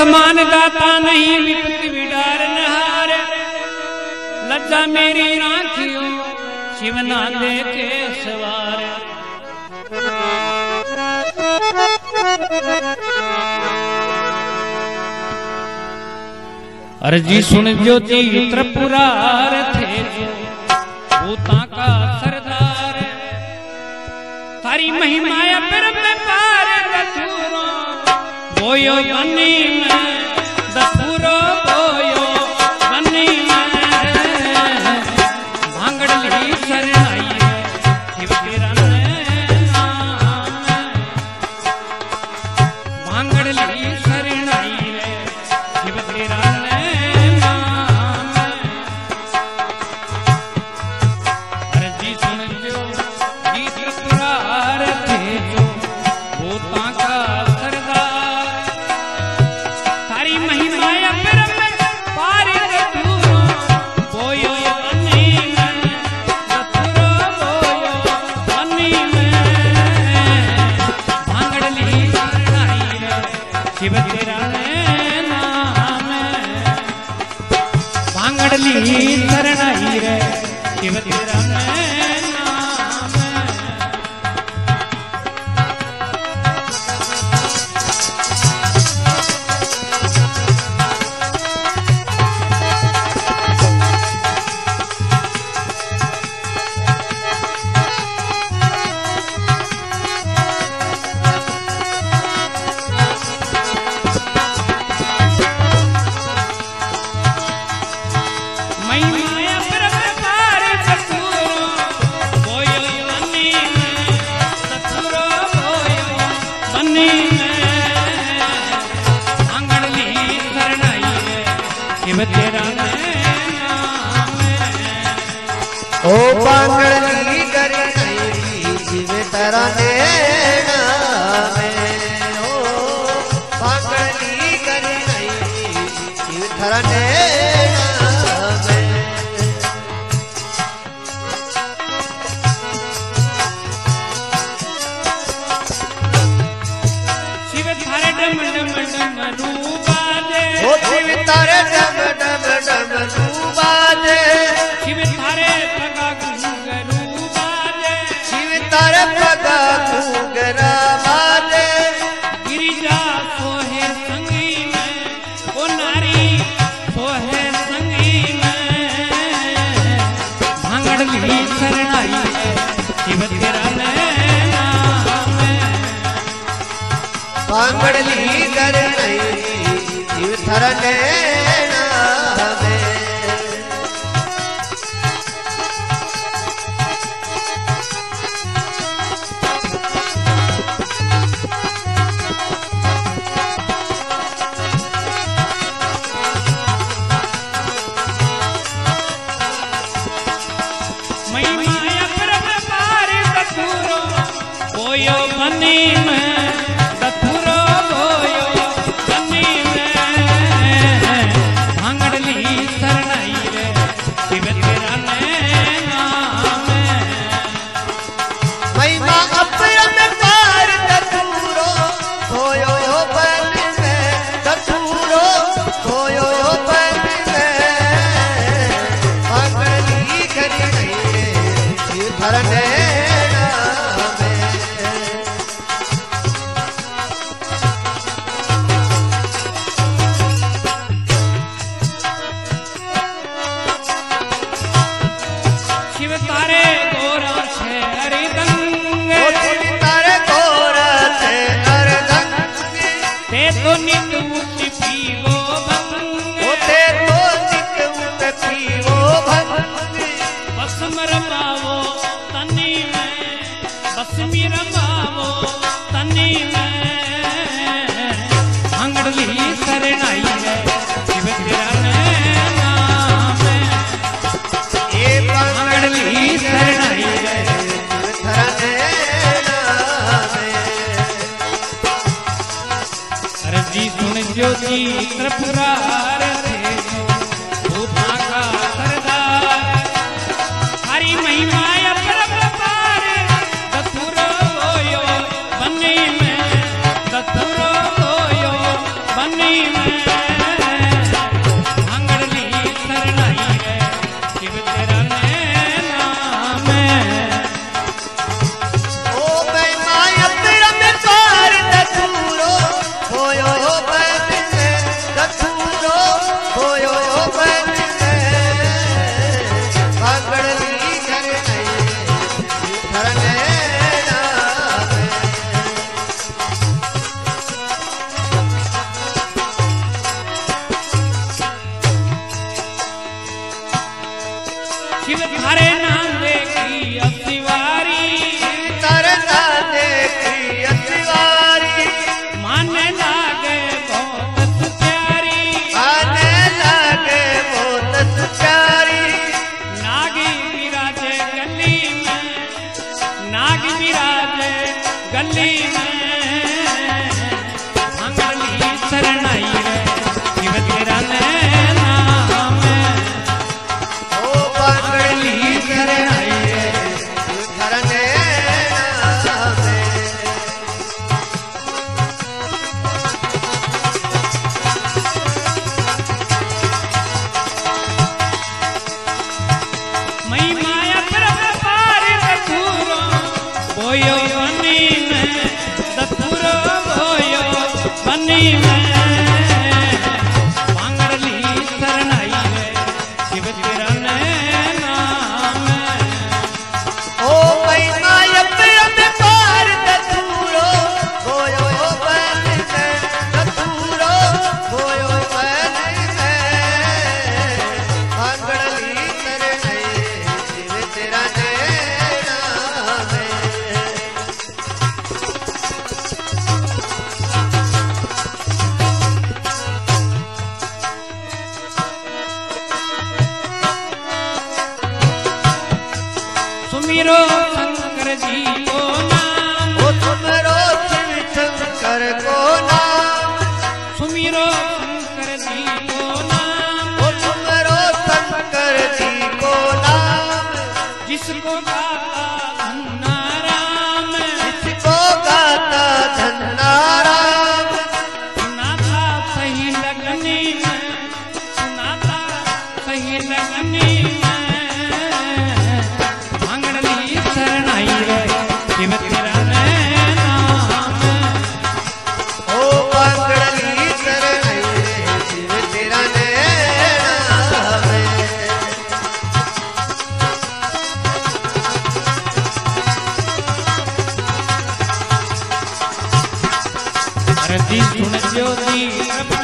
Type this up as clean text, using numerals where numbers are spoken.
समान दाता नहीं विपत्ति विडार नहार लज्जा मेरी राखियो शिवना दे के सवार। अर्जी सुन ज्योति त्रिपुरार थे जो भूता का सरदार थारी महिमाया पर में पार दथुरो बोयो बनी में दथुरो बोयो बनी में भांगड़ली शरणाई शिव तेरा नाम भांगड़ली शरणाई शिव तेरा शिव तेरा नाम भांगड़ली शरणाई रे शिव तेरा नाम। तेरा ओ पांगड़ली करनाई शिव तेरा नाम ओ पांगड़ली करनाई शिव तेरा नाम। शिव थारे डम डम डम रूपा दे ओ शिव तारे डम डम डम रूपा दे शिव थारे पगा घुंघरू बाजे शिव तारे पगा घुंघरा बाजे गिरिजा सोहे संगी में ओ नारी सोहे संगी में भांगड़ली शरणाई शिव तेरा नाम पांगड़ली करनाई शिव तेरा नाम। महिमाया परपार दथुरो बोयो बनी में दथुरो बोयो बनी में भांगड़ली शरणाई रे शिव तेरा नाम महिमा अपरम पार दथुरो होयो बन में दथुरो होयो बन में पांगड़ली करनाई शिव तेरा नाम। शिव तारे गोरा छे हरिदंग ओ शिव तारे गोरा छे हरिदंग ते तो नित मुक्ति पीवो भंग ओ ते तो नित मुक्ति पीवो भंग भस्म रमावो तनी में भस्मी रमावो तनी में भांगड़ली शरणाई रे शिव तेरा नाम ए भांगड़ली शरणाई रे शिव तेरा नाम। अर्जी सुन ज्योति त्रिपुरार थे भूता का सरदार हरी महिमाया परपार दथुरो बोयो बनी में दथुरो बोयो बनी में धरती में भांगड़ली शरणाई रे शिव तेरा नाम ओ भांगड़ली शरणाई रे शिव तेरा नाम मई माया पार दथुरो बोयो बनी में दथुरो बोयो बनी में भांगड़ली शरणाई रे शिव तेरा नाम ओ महिमा यप पार दथुरो बोयो बन में दथुरो बोयो बन में भांगड़ली शरणाई शिव तेरा नाम सुमिरो शंकर जी को नाम ओ तुमरो शिव शंकर को नाम सुमिरो शंकर जी को नाम ओ तुमरो शंकर जी को नाम जिसको गाता धन्ना राम जिसको गाता धन्ना राम सुना था सही लगनी में सुना था सही लगनी में भांगड़ली शरणाई रे शिव तेरा नाम ओ भांगड़ली शरणाई रे शिव तेरा नाम अरे दी सुन ज्योति